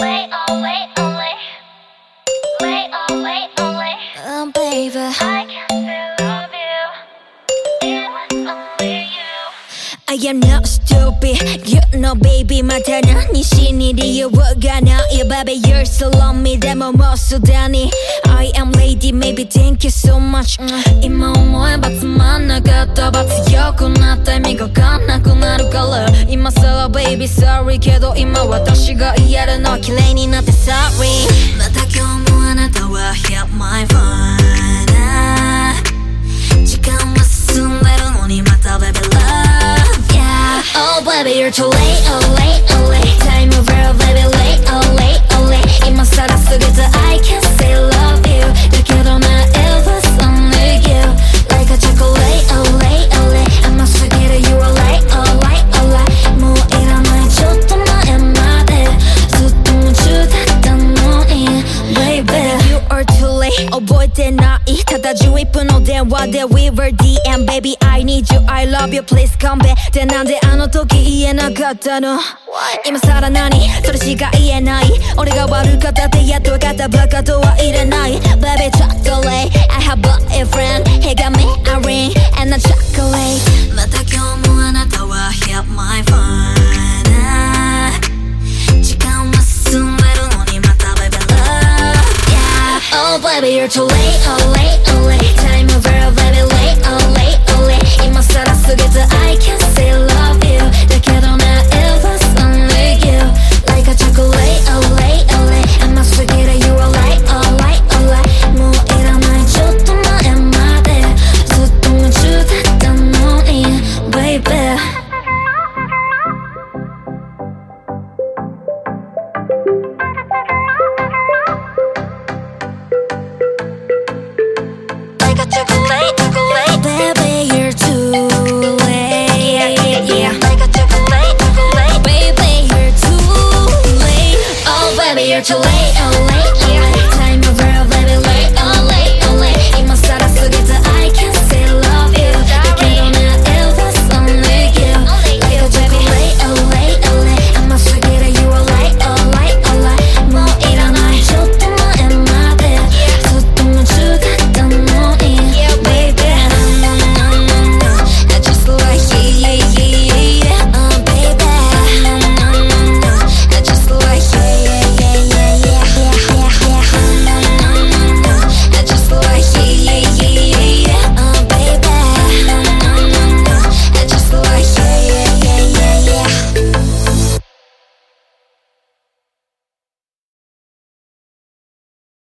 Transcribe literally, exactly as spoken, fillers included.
Wait, oh, wait, oh, wait. Wait, oh, wait, oh, wait. Oh, baby, I can still love you. It was only you. I am not stupid. You know, baby, また何しに理由がない Baby, you're so lonely. でももうすでに I am lady, maybe thank you so much、うん、今思えばつまんなかった罰強くなった意味がわかんなくなるから今さら baby sorry けど今私がやるの綺麗になって sorry また今日もあなたは hit my phone、時間は進んでるのにまた baby love、yeah、Oh baby you're too late, oh late, oh late Time over baby late, oh late, oh late 今さらすぐず I can't say love you だけどな it was only you Like a chocolate, oh late, oh late 甘すぎる you are late, oh late, oh late もういらないちょっと前までずっと夢中だったのに Baby you are too late 覚えてないただじゅういっぷんの電話で We were ディーエム Baby I need you, I love you, please come back ってなんであの時言えなかったの今さら何それしか言えない俺が悪かったってやっと分かったバカとは言えない Baby chocolate I have a friend He got me a ring and a chocolate また今日もあなたは hit my phone 時間は進んでるのにまた Baby love、yeah、Oh baby you're too late, oh late, oh late Time over baby late, oh late, oh late 今さらすぐず I can't say love you だけどな it was only you Like a chocolate, oh late, oh late 甘すぎる you are right, oh right, oh right もういらないちょっと前までずっと夢中だったのに Baby Like a chocolate, chocolate Baby you're too late Yeah, yeah, yeah Like a chocolate, chocolate Baby you're too late Oh baby you're too late, oh